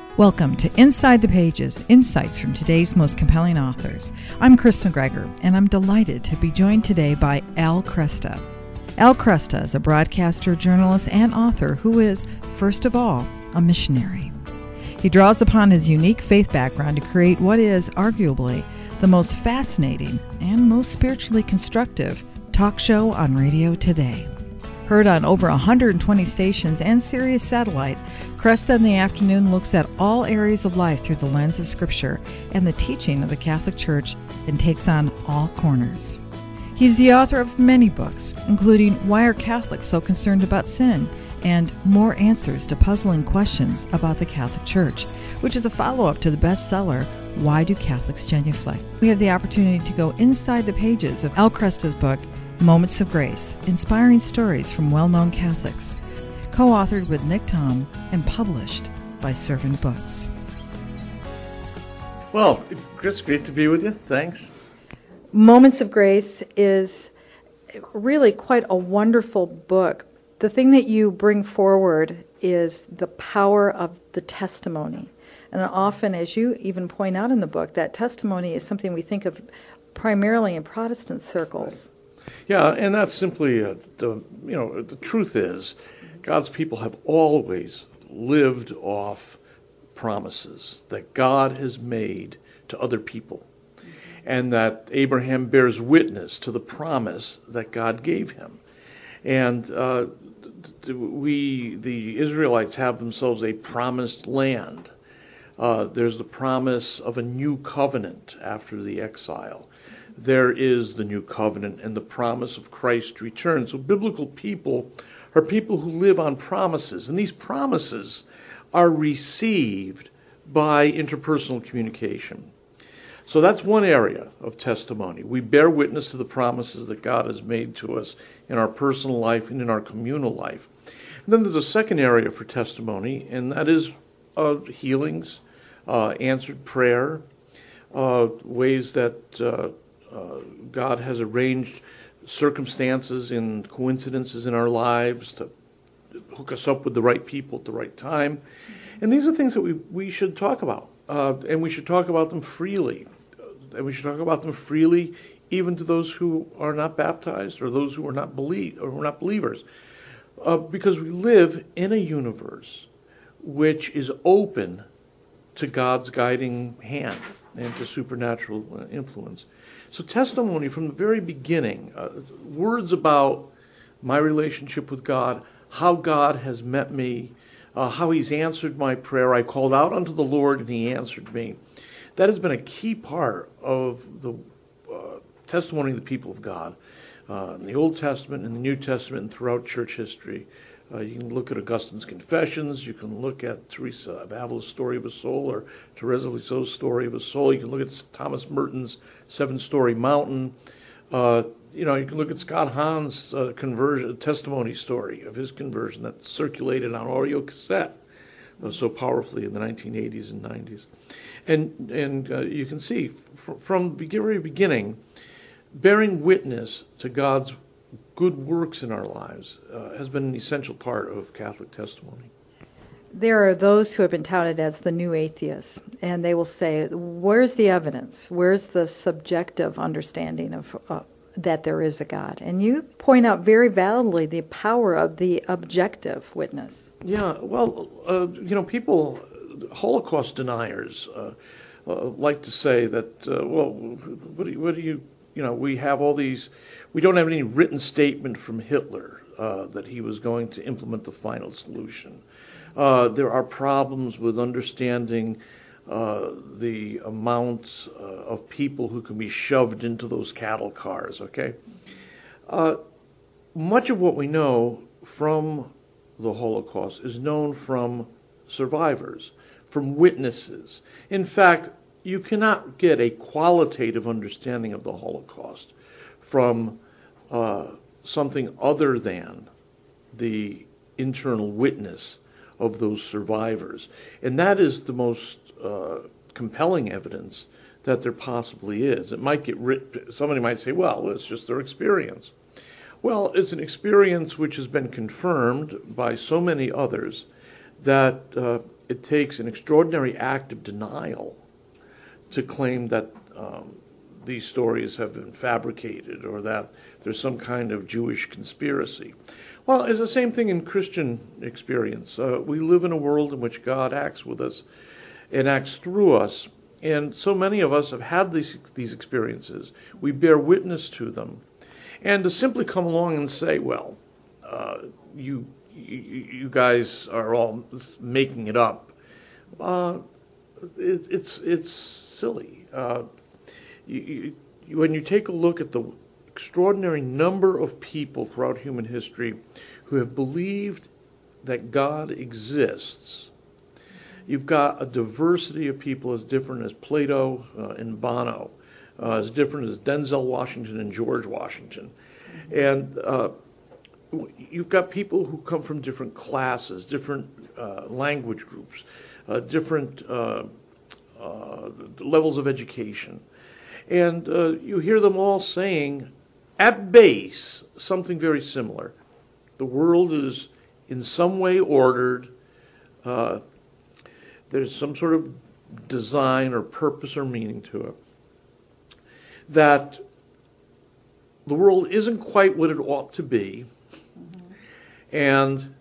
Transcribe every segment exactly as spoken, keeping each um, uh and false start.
Welcome to Inside the Pages, insights from today's most compelling authors. I'm Chris McGregor, and I'm delighted to be joined today by Al Kresta. Al Kresta is a broadcaster, journalist, and author who is, first of all, a missionary. He draws upon his unique faith background to create what is, arguably, the most fascinating and most spiritually constructive talk show on radio today. Heard on over one hundred twenty stations and Sirius Satellite, Kresta in the Afternoon looks at all areas of life through the lens of Scripture and the teaching of the Catholic Church and takes on all corners. He's the author of many books, including Why Are Catholics So Concerned About Sin? And More Answers to Puzzling Questions About the Catholic Church, which is a follow-up to the bestseller, Why Do Catholics Genuflect? We have the opportunity to go inside the pages of Al Kresta's book, Moments of Grace, Inspiring Stories from Well-Known Catholics, co-authored with Nick Tom and published by Servant Books. Well, Chris, great to be with you. Thanks. Moments of Grace is really quite a wonderful book. The thing that you bring forward is the power of the testimony. And often, as you even point out in the book, that testimony is something we think of primarily in Protestant circles. Right. Yeah, and that's simply, uh, the you know, the truth is, God's people have always lived off promises that God has made to other people, and that Abraham bears witness to the promise that God gave him. And uh, we, the Israelites, have themselves a promised land. Uh, there's the promise of a new covenant after the exile. There is the new covenant and the promise of Christ's return. So biblical people are people who live on promises, and these promises are received by interpersonal communication. So that's one area of testimony. We bear witness to the promises that God has made to us in our personal life and in our communal life. And then there's a second area for testimony, and that is uh, healings, uh, answered prayer, uh, ways that uh, uh, God has arranged circumstances and coincidences in our lives to hook us up with the right people at the right time. And these are things that we, we should talk about, uh, and we should talk about them freely. And we should talk about them freely even to those who are not baptized or those who are not believe or who are not believers. Uh, because we live in a universe which is open to God's guiding hand and to supernatural influence. So testimony from the very beginning, uh, words about my relationship with God, how God has met me, uh, how he's answered my prayer. I called out unto the Lord and he answered me. That has been a key part of the uh, testimony of the people of God uh, in the Old Testament, in the New Testament, and throughout church history. Uh, you can look at Augustine's Confessions. You can look at Teresa of Avila's Story of a Soul, or Teresa of Lisieux's Story of a Soul. You can look at Thomas Merton's Seven-Story Mountain. Uh, you know, you can look at Scott Hahn's uh, conversion testimony story of his conversion that circulated on audio cassette uh, so powerfully in the nineteen eighties and nineties. And and uh, you can see fr- from the very beginning, bearing witness to God's good works in our lives uh, has been an essential part of Catholic testimony. There are those who have been touted as the new atheists, and they will say, where's the evidence? Where's the subjective understanding of uh, that there is a God? And you point out very validly the power of the objective witness. Yeah, well, uh, you know, people, Holocaust deniers, uh, uh, like to say that, uh, well, what do you, what do you, you know, we have all these, we don't have any written statement from Hitler uh, that he was going to implement the final solution. Uh, there are problems with understanding uh, the amount uh, of people who can be shoved into those cattle cars, okay? Uh, much of what we know from the Holocaust is known from survivors, from witnesses. In fact, you cannot get a qualitative understanding of the Holocaust from uh, something other than the internal witness of those survivors. And that is the most uh, compelling evidence that there possibly is. It might get writ- somebody might say, well, it's just their experience. Well, it's an experience which has been confirmed by so many others that uh, it takes an extraordinary act of denial to claim that um, these stories have been fabricated or that there's some kind of Jewish conspiracy. Well, it's the same thing in Christian experience. Uh, we live in a world in which God acts with us and acts through us, and so many of us have had these these experiences. We bear witness to them, and to simply come along and say, "Well, uh, you, you you guys are all making it up," uh, it, it's it's silly. Uh, you, you, when you take a look at the extraordinary number of people throughout human history who have believed that God exists, you've got a diversity of people as different as Plato uh, and Bono, uh, as different as Denzel Washington and George Washington. And uh, you've got people who come from different classes, different uh, language groups, uh, different uh, uh, levels of education. And uh, you hear them all saying, at base, something very similar. The world is in some way ordered. Uh, there's some sort of design or purpose or meaning to it. That the world isn't quite what it ought to be. Mm-hmm. And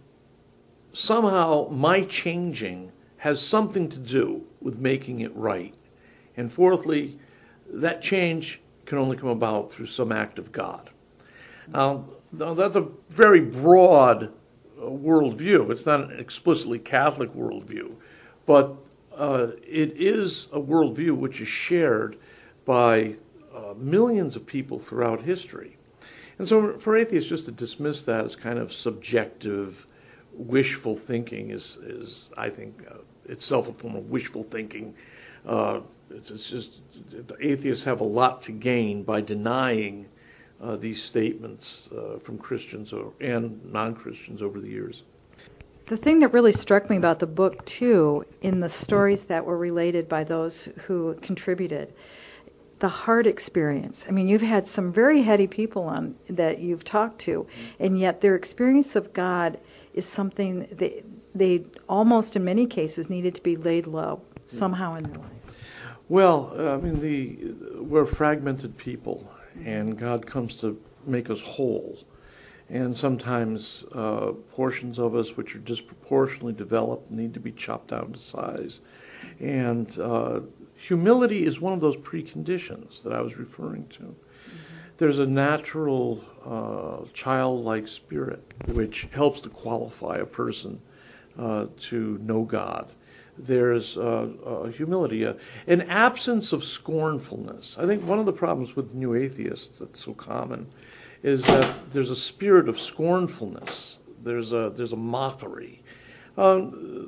somehow my changing has something to do with making it right. And fourthly, that change can only come about through some act of God. Now, now that's a very broad uh, worldview. It's not an explicitly Catholic worldview, but uh, it is a worldview which is shared by uh, millions of people throughout history. And so for atheists just to dismiss that as kind of subjective, wishful thinking is, is I think, uh, itself a form of wishful thinking. Uh, it's, it's just, atheists have a lot to gain by denying uh, these statements uh, from Christians or, and non-Christians over the years. The thing that really struck me about the book, too, in the stories that were related by those who contributed, the heart experience. I mean, you've had some very heady people on that you've talked to, and yet their experience of God is something that they almost, in many cases, needed to be laid low somehow in their life. Well, uh, I mean, the we're fragmented people, and God comes to make us whole. And sometimes uh, portions of us which are disproportionately developed need to be chopped down to size. And uh, humility is one of those preconditions that I was referring to. Mm-hmm. There's a natural uh, childlike spirit which helps to qualify a person uh, to know God. There's uh, uh, humility, uh, an absence of scornfulness. I think one of the problems with new atheists that's so common is that there's a spirit of scornfulness. There's a there's a mockery. Uh,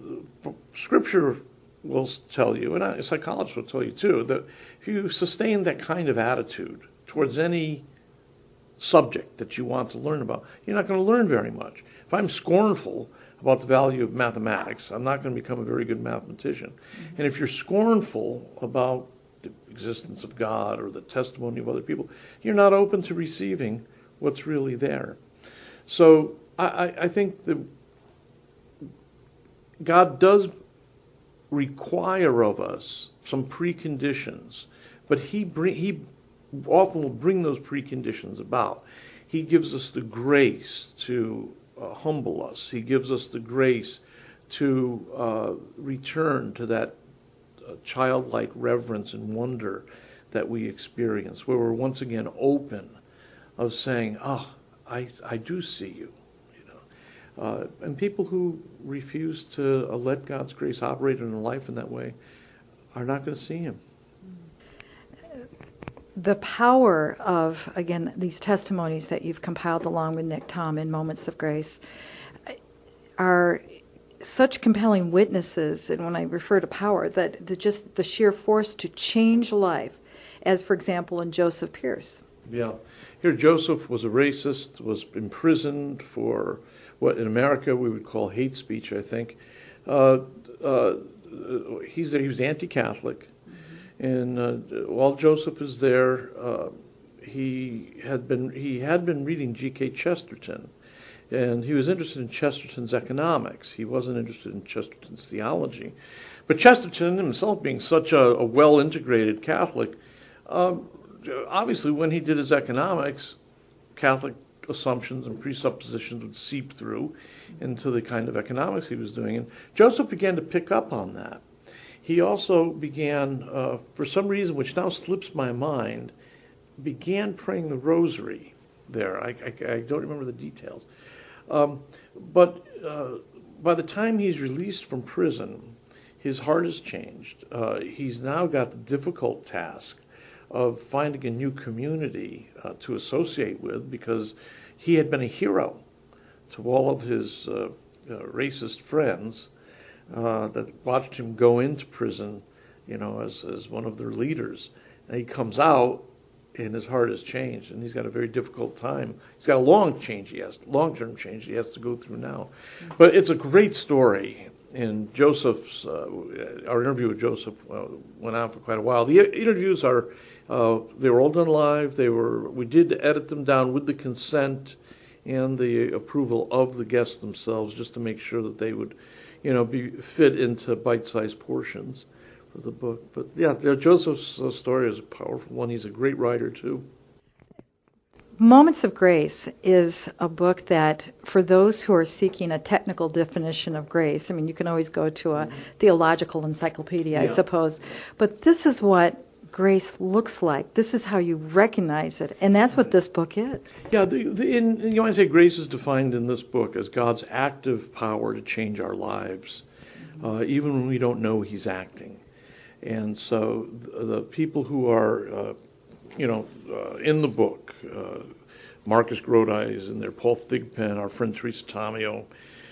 scripture will tell you, and a psychologist will tell you too, that if you sustain that kind of attitude towards any subject that you want to learn about, you're not going to learn very much. If I'm scornful about the value of mathematics, I'm not going to become a very good mathematician. Mm-hmm. And if you're scornful about the existence of God or the testimony of other people, you're not open to receiving what's really there. So I, I think that God does require of us some preconditions, but he bring, he often will bring those preconditions about. He gives us the grace to uh, humble us. He gives us the grace to uh, return to that uh, childlike reverence and wonder that we experience, where we're once again open of saying, oh, I, I do see you. you know. Uh, and people who refuse to uh, let God's grace operate in their life in that way are not going to see him. The power of, again, these testimonies that you've compiled along with Nick Tom in Moments of Grace are such compelling witnesses, and when I refer to power, that the, just the sheer force to change life, as, for example, in Joseph Pierce. Yeah. Here, Joseph was a racist, was imprisoned for what in America we would call hate speech, I think. Uh, uh, he's, he was anti-Catholic. And uh, while Joseph is there, uh, he had been he had been reading G K Chesterton, And he was interested in Chesterton's economics. He wasn't interested in Chesterton's theology. But Chesterton himself, being such a, a well-integrated Catholic, um, obviously when he did his economics, Catholic assumptions and presuppositions would seep through into the kind of economics he was doing. And Joseph began to pick up on that. He also began, uh, for some reason which now slips my mind, began praying the rosary there. I, I, I don't remember the details. Um, but uh, by the time he's released from prison, his heart has changed. Uh, he's now got the difficult task of finding a new community uh, to associate with, because he had been a hero to all of his uh, uh, racist friends uh, that watched him go into prison, you know, as, as one of their leaders. And he comes out, and his heart has changed, and he's got a very difficult time. He's got a long change he has, long-term change he has to go through now. But it's a great story. And Joseph's, uh, our interview with Joseph uh, went on for quite a while. The interviews are, uh, they were all done live. They were, we did edit them down with the consent and the approval of the guests themselves, just to make sure that they would, you know, be fit into bite-sized portions for the book. But yeah, Joseph's uh, story is a powerful one. He's a great writer too. Moments of Grace is a book that, for those who are seeking a technical definition of grace, I mean, you can always go to a theological encyclopedia, yeah. I suppose, but this is what grace looks like. This is how you recognize it, and that's what this book is. Yeah, the, the, in, you know, I say grace is defined in this book as God's active power to change our lives, uh, even when we don't know He's acting. And so the, the people who are, uh, you know, uh, in the book, uh, Marcus Grodi is in there, Paul Thigpen, our friend Teresa Tomeo,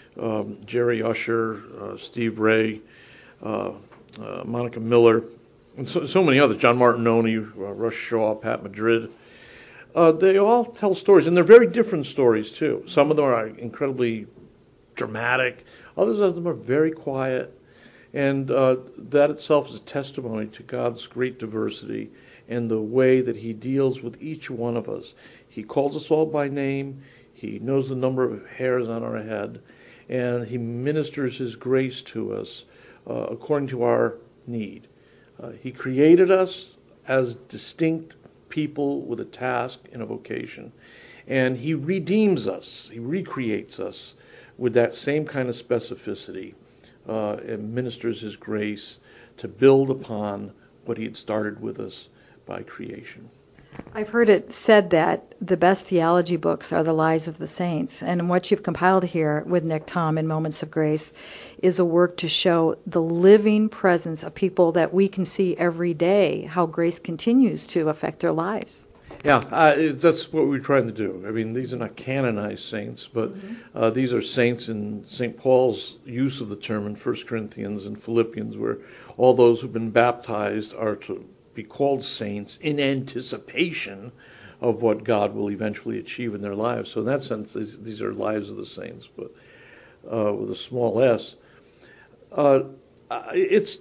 um, Jerry Usher, uh, Steve Ray, uh, uh, Monica Miller, and so, so many others, John Martinoni, uh, Rush Shaw, Pat Madrid. Uh, they all tell stories, and they're very different stories, too. Some of them are incredibly dramatic. Others of them are very quiet. And uh, that itself is a testimony to God's great diversity and the way that He deals with each one of us. He calls us all by name. He knows the number of hairs on our head. And He ministers His grace to us uh, according to our need. Uh, he created us as distinct people with a task and a vocation. And He redeems us. He recreates us with that same kind of specificity. Uh, and ministers His grace to build upon what He had started with us by creation. I've heard it said that the best theology books are the lives of the saints, and what you've compiled here with Nick Tom in Moments of Grace is a work to show the living presence of people that we can see every day, how grace continues to affect their lives. Yeah, uh, that's what we're trying to do. I mean, these are not canonized saints, but mm-hmm. uh, these are saints in Saint Paul's use of the term in First Corinthians and Philippians, where all those who've been baptized are to be called saints in anticipation of what God will eventually achieve in their lives. So in that sense, these, these are lives of the saints, but uh, with a small s. Uh, it's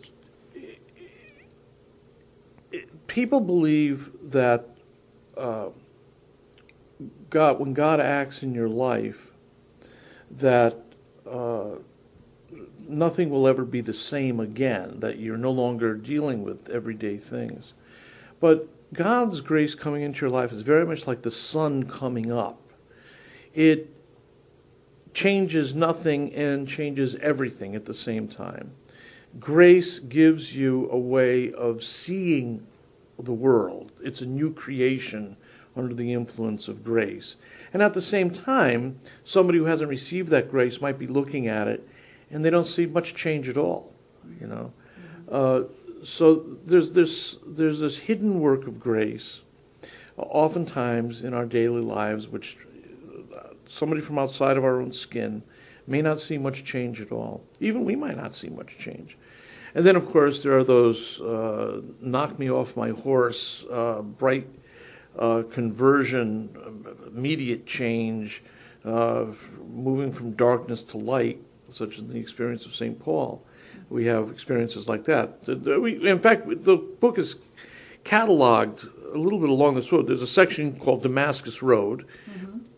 it, people believe that Uh, God, when God acts in your life, that uh, nothing will ever be the same again, that you're no longer dealing with everyday things. But God's grace coming into your life is very much like the sun coming up. It changes nothing and changes everything at the same time. Grace gives you a way of seeing the world. It's a new creation under the influence of grace. And at the same time, somebody who hasn't received that grace might be looking at it and they don't see much change at all, you know. Uh, so there's this there's this hidden work of grace, uh, oftentimes in our daily lives, which somebody from outside of our own skin may not see much change at all. Even we might not see much change. And then, of course, there are those uh, knock me off my horse, uh, bright uh, conversion, immediate change, uh, moving from darkness to light, such as the experience of Saint Paul. We have experiences like that. In fact, the book is cataloged a little bit along this road. There's a section called Damascus Road, mm-hmm.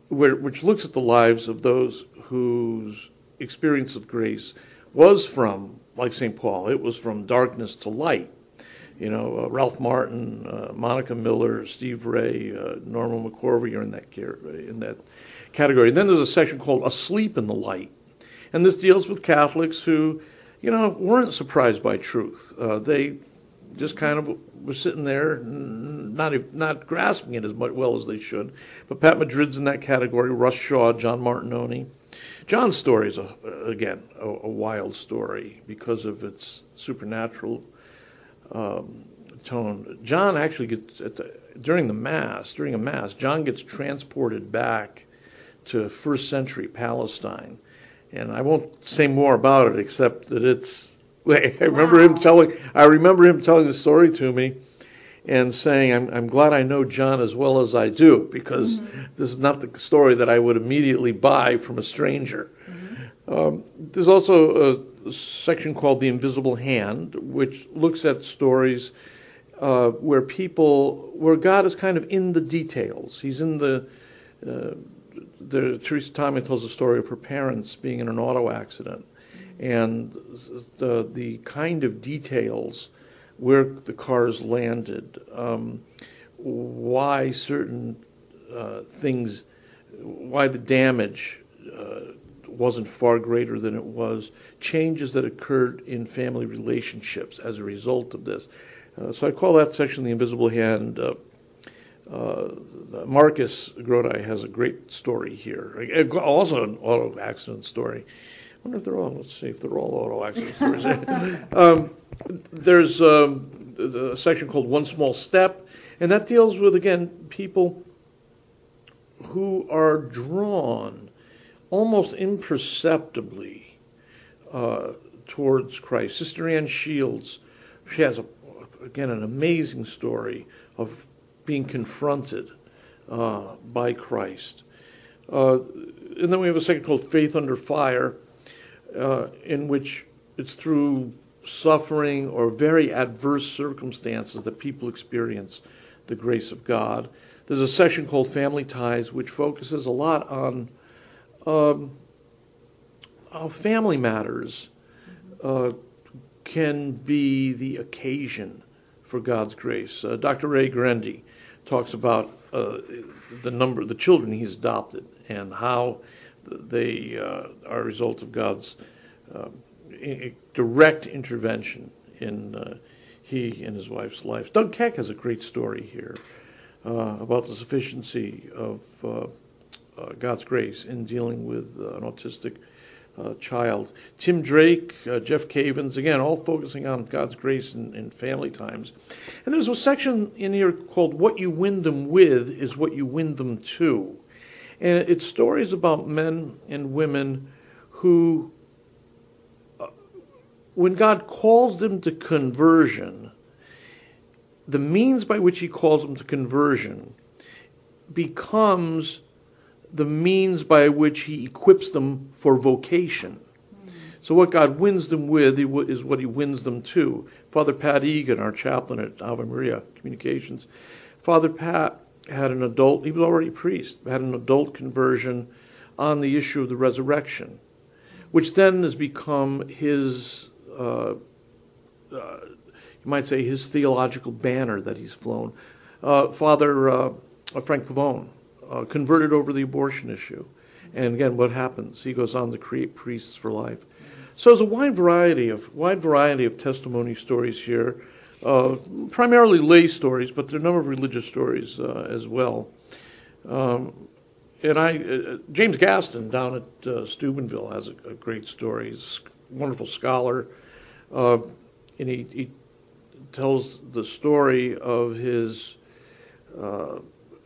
where, which looks at the lives of those whose experience of grace was from, like Saint Paul, it was from darkness to light. You know, uh, Ralph Martin, uh, Monica Miller, Steve Ray, uh, Norma McCorvey are in that in that category. And then there's a section called "Asleep in the Light," and this deals with Catholics who, you know, weren't surprised by truth. Uh, they just kind of were sitting there, not not grasping it as much well as they should. But Pat Madrid's in that category. Russ Shaw, John Martinoni. John's story is a, again a, a wild story because of its supernatural um, tone. John actually gets at the, during the mass, during a mass, John gets transported back to first century Palestine, and I won't say more about it except that it's. I remember wow. him telling. I remember him telling the story to me, and saying, "I'm I'm glad I know John as well as I do, because mm-hmm. this is not the story that I would immediately buy from a stranger." Mm-hmm. Um, there's also a section called "The Invisible Hand," which looks at stories uh, where people, where God is kind of in the details. He's in the. Uh, the Teresa Tommy tells the story of her parents being in an auto accident. And the the kind of details, where the cars landed, um, why certain uh, things, why the damage uh, wasn't far greater than it was, changes that occurred in family relationships as a result of this. Uh, so I call that section "The Invisible Hand." Uh, uh, Marcus Grodi has a great story here, also an auto accident story. I wonder if they're all, let's see if they're all auto accident stories. um, there's um, a section called "One Small Step," and that deals with, again, people who are drawn almost imperceptibly uh, towards Christ. Sister Ann Shields, she has, a, again, an amazing story of being confronted uh, by Christ. Uh, and then we have a section called "Faith Under Fire," Uh, in which it's through suffering or very adverse circumstances that people experience the grace of God. There's a section called "Family Ties," which focuses a lot on um, how family matters uh, can be the occasion for God's grace. Uh, Doctor Ray Guarendi talks about uh, the number, the children he's adopted, and how they uh, are a result of God's uh, I- direct intervention in uh, he and his wife's lives. Doug Keck has a great story here uh, about the sufficiency of uh, uh, God's grace in dealing with uh, an autistic uh, child. Tim Drake, uh, Jeff Cavins, again, all focusing on God's grace in, in family times. And there's a section in here called "What You Win Them With Is What You Win Them To." And it's stories about men and women who, uh, when God calls them to conversion, the means by which he calls them to conversion becomes the means by which he equips them for vocation. Mm-hmm. So what God wins them with is what he wins them to. Father Pat Egan, our chaplain at Ave Maria Communications, Father Pat had an adult, he was already a priest, had an adult conversion on the issue of the resurrection, which then has become his, uh, uh, you might say, his theological banner that he's flown. Uh, Father uh, Frank Pavone uh, converted over the abortion issue. And again, what happens? He goes on to create priests for life. So there's a wide variety of wide variety of testimony stories here. Uh, primarily lay stories, but there are a number of religious stories uh, as well. Um, and I, uh, James Gaston down at uh, Steubenville has a, a great story. He's a wonderful scholar, uh, and he, he tells the story of his uh,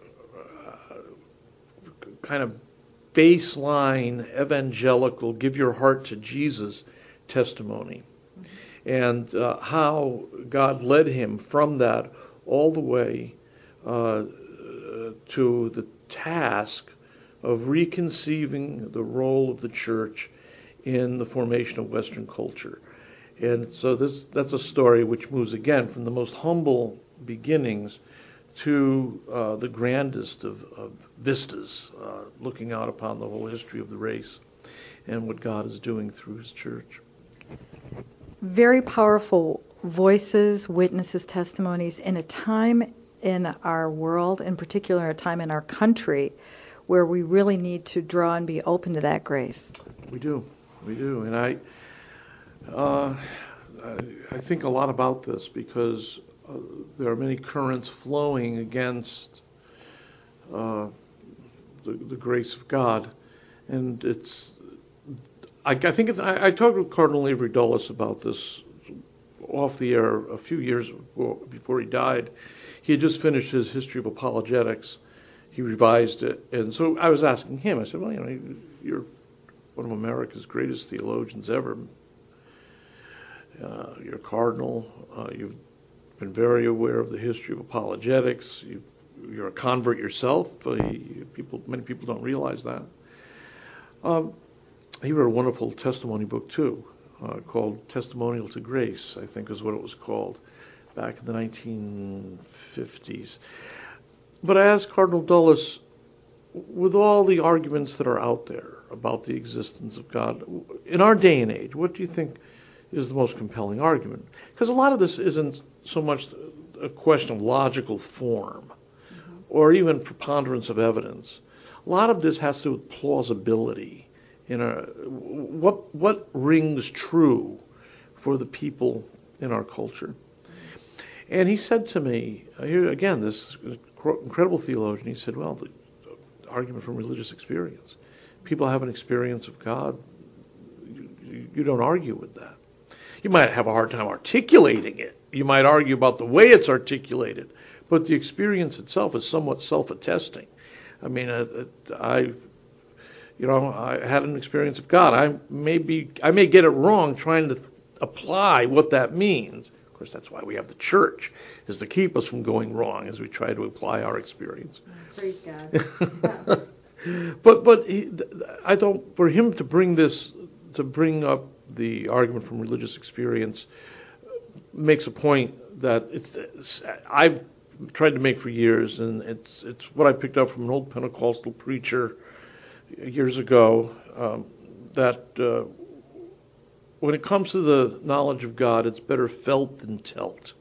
kind of baseline evangelical, give your heart to Jesus testimony. And uh, how God led him from that all the way uh, to the task of reconceiving the role of the church in the formation of Western culture. And so this that's a story which moves, again, from the most humble beginnings to uh, the grandest of, of vistas, uh, looking out upon the whole history of the race and what God is doing through his church. Very powerful voices, witnesses, testimonies in a time in our world, in particular a time in our country, where we really need to draw and be open to that grace. We do, we do. And I, uh, I, I think a lot about this because uh, there are many currents flowing against uh, the, the grace of God. And it's, I, I think it's, I, I talked with Cardinal Avery Dulles about this off the air a few years before, before he died. He had just finished his History of Apologetics. He revised it. And so I was asking him, I said, well, you know, you're one of America's greatest theologians ever. Uh, you're a cardinal. Uh, you've been very aware of the history of apologetics. You, you're a convert yourself. Uh, you, people, many people don't realize that. Um, he wrote a wonderful testimony book, too, uh, called Testimonial to Grace, I think is what it was called, back in the nineteen fifties. But I asked Cardinal Dulles, with all the arguments that are out there about the existence of God, in our day and age, what do you think is the most compelling argument? Because a lot of this isn't so much a question of logical form mm-hmm. or even preponderance of evidence. A lot of this has to do with plausibility. In a, what, what rings true for the people in our culture? And he said to me, here again, this incredible theologian, he said, well, the argument from religious experience. People have an experience of God. You, you don't argue with that. You might have a hard time articulating it. You might argue about the way it's articulated, but the experience itself is somewhat self-attesting. I mean, uh, I, you know, I had an experience of God. I may be, I may get it wrong trying to apply what that means. Of course, that's why we have the church, is to keep us from going wrong as we try to apply our experience. Praise God. but but he, I thought for him to bring this, to bring up the argument from religious experience, makes a point that it's, it's I've tried to make for years, and it's it's what I picked up from an old Pentecostal preacher years ago, um, that uh, when it comes to the knowledge of God, it's better felt than telt.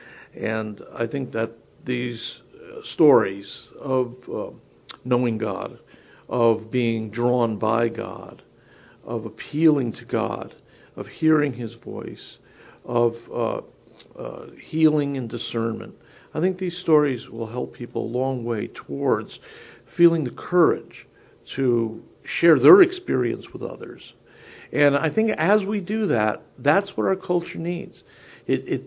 And I think that these uh, stories of uh, knowing God, of being drawn by God, of appealing to God, of hearing his voice, of uh, uh, healing and discernment, I think these stories will help people a long way towards feeling the courage to share their experience with others. And I think as we do that, that's what our culture needs. It, it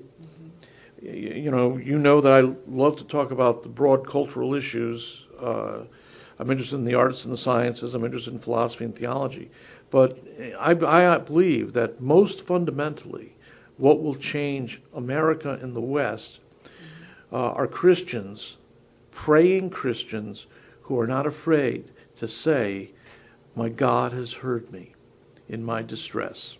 you know, you know that I love to talk about the broad cultural issues. Uh, I'm interested in the arts and the sciences. I'm interested in philosophy and theology. But I, I believe that most fundamentally, what will change America and the West uh, are Christians, praying Christians, who are not afraid to say, my God has heard me in my distress.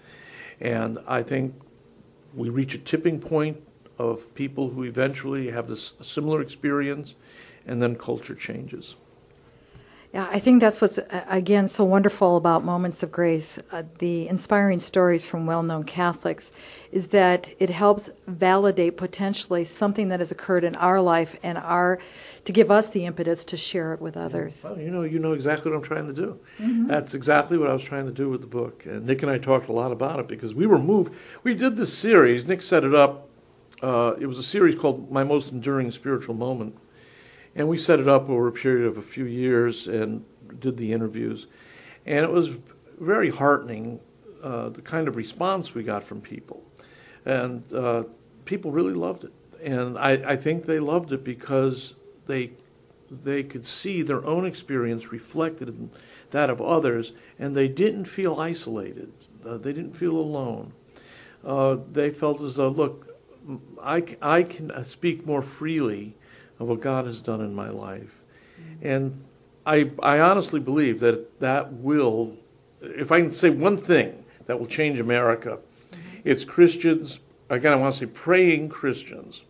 And I think we reach a tipping point of people who eventually have this similar experience, and then culture changes. Yeah, I think that's what's, uh, again, so wonderful about Moments of Grace, uh, the inspiring stories from well-known Catholics, is that it helps validate potentially something that has occurred in our life and our, to give us the impetus to share it with others. Well, you know, you know exactly what I'm trying to do. Mm-hmm. That's exactly what I was trying to do with the book. And Nick and I talked a lot about it because we were moved. We did this series. Nick set it up. Uh, it was a series called My Most Enduring Spiritual Moment. And we set it up over a period of a few years and did the interviews. And it was very heartening, uh, the kind of response we got from people. And uh, people really loved it. And I, I think they loved it because they they could see their own experience reflected in that of others, and they didn't feel isolated. Uh, they didn't feel alone. Uh, they felt as though, look, I, I can speak more freely of what God has done in my life. Mm-hmm. And I, I honestly believe that that will, if I can say one thing that will change America, mm-hmm. it's Christians, again I want to say praying Christians,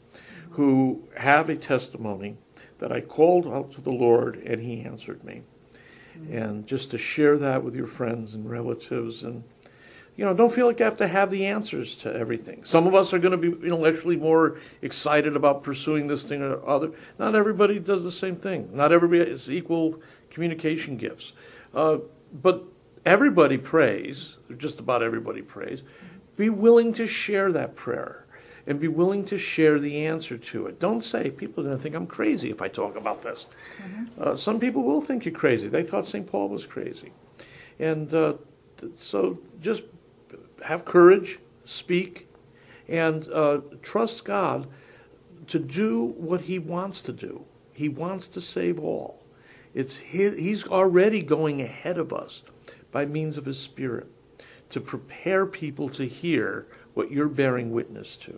who have a testimony that I called out to the Lord and He answered me. Mm-hmm. And just to share that with your friends and relatives, and you know, don't feel like you have to have the answers to everything. Some of us are going to be intellectually more excited about pursuing this thing or other. Not everybody does the same thing. Not everybody has equal communication gifts. Uh, but everybody prays, just about everybody prays. Be willing to share that prayer and be willing to share the answer to it. Don't say, people are going to think I'm crazy if I talk about this. Mm-hmm. Uh, some people will think you're crazy. They thought Saint Paul was crazy. And uh, th- so just have courage, speak, and uh, trust God to do what He wants to do. He wants to save all. It's his, He's already going ahead of us by means of His Spirit to prepare people to hear what you're bearing witness to.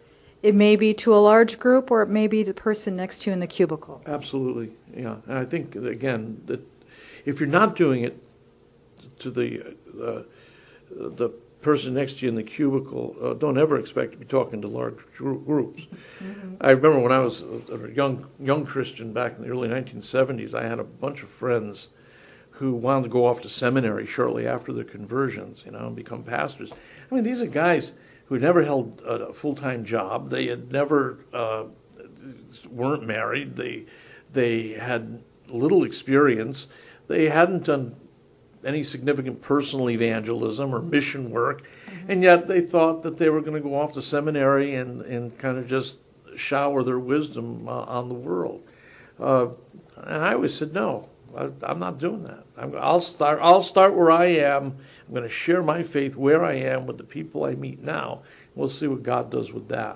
It may be to a large group, or it may be the person next to you in the cubicle. Absolutely, yeah. And I think, again, that if you're not doing it to the uh, the person next to you in the cubicle, uh, don't ever expect to be talking to large groups. Mm-hmm. I remember when I was a young young Christian back in the early nineteen seventies, I had a bunch of friends who wanted to go off to seminary shortly after their conversions, you know, and become pastors. I mean, these are guys who never held a full-time job. They had never uh, weren't married. They they had little experience. They hadn't done any significant personal evangelism or mission work, mm-hmm. and yet they thought that they were going to go off to seminary and, and kind of just shower their wisdom uh, on the world. Uh, and I always said, no, I, I'm not doing that. I'm, I'll start. I'll start where I am. I'm going to share my faith where I am with the people I meet now. We'll see what God does with that.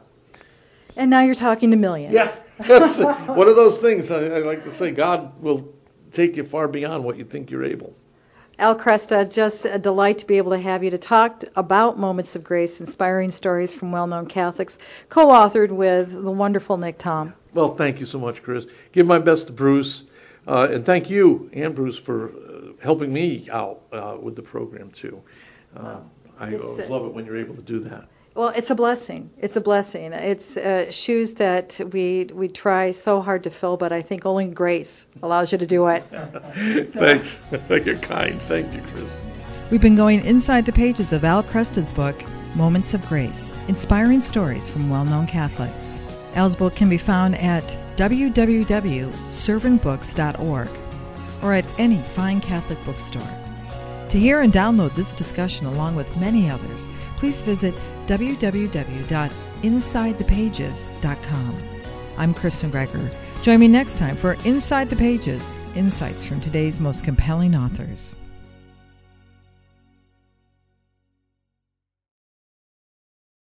And now you're talking to millions. Yeah, that's one of those things. I, I like to say, God will take you far beyond what you think you're able. Al Kresta, just a delight to be able to have you to talk about Moments of Grace, Inspiring Stories from Well-Known Catholics, co-authored with the wonderful Nick Tom. Well, thank you so much, Chris. Give my best to Bruce, uh, and thank you and Bruce for uh, helping me out uh, with the program, too. Uh, I always love it when you're able to do that. Well, it's a blessing. It's a blessing. It's uh, shoes that we we try so hard to fill, but I think only grace allows you to do it. Thanks. You're kind. Thank you, Chris. We've been going inside the pages of Al Kresta's book, Moments of Grace, Inspiring Stories from Well-Known Catholics. Al's book can be found at w w w dot servant books dot org or at any fine Catholic bookstore. To hear and download this discussion along with many others, please visit w w w dot inside the pages dot com. I'm Chris McGregor. Join me next time for Inside the Pages, insights from today's most compelling authors.